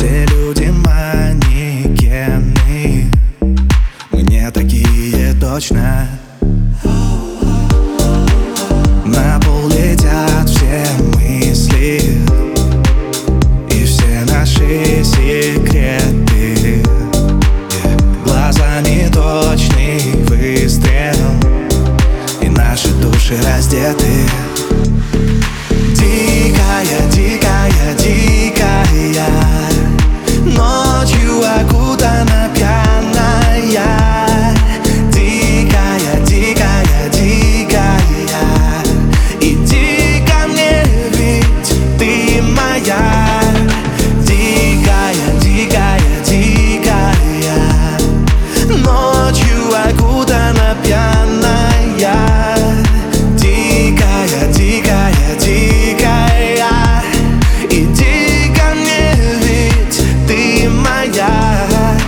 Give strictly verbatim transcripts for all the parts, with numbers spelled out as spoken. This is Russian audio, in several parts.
Все люди манекены, мы не такие точно. На пол летят все мысли и все наши секреты. Глаза неточный выстрел, и наши души раздеты. Дикая, дикая, дикая, ночью окутана пьяная. Дикая, дикая, дикая, иди ко мне, ведь ты моя. Дикая, дикая, дикая, ночью окутана пьяная. Дикая, дикая, дикая, иди ко мне, ведь ты моя.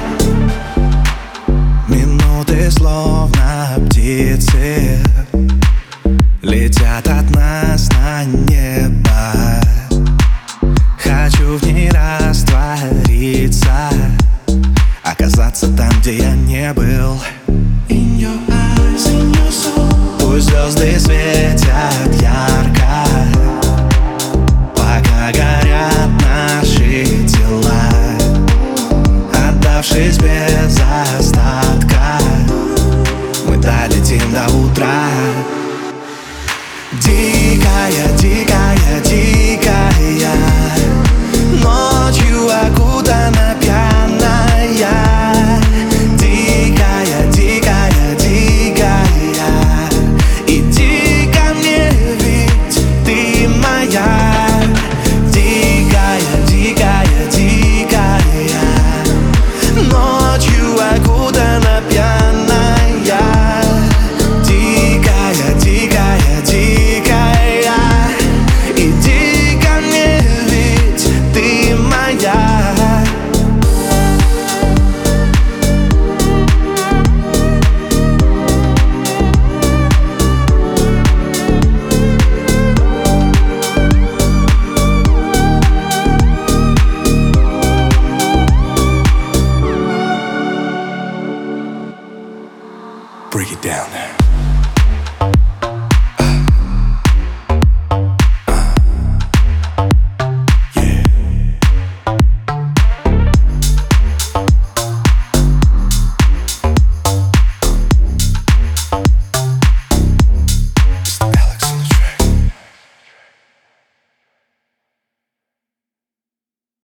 Минуты словно птицы летят от нас на небо. Хочу в ней раствориться, оказаться там, где я не был. In your eyes, in your soul. Пусть звезды светят ярко, пока горят наши тела. Отдавшись без остатка, мы долетим до утра. Дикая, дикая, дикая, ночью окутана пьяная. Дикая, дикая, дикая, иди ко мне, ведь ты моя. Дикая, дикая, дикая, ночью окутана пьяная. Дикая, дикая, дикая, иди ко мне, ведь ты моя. Break it down.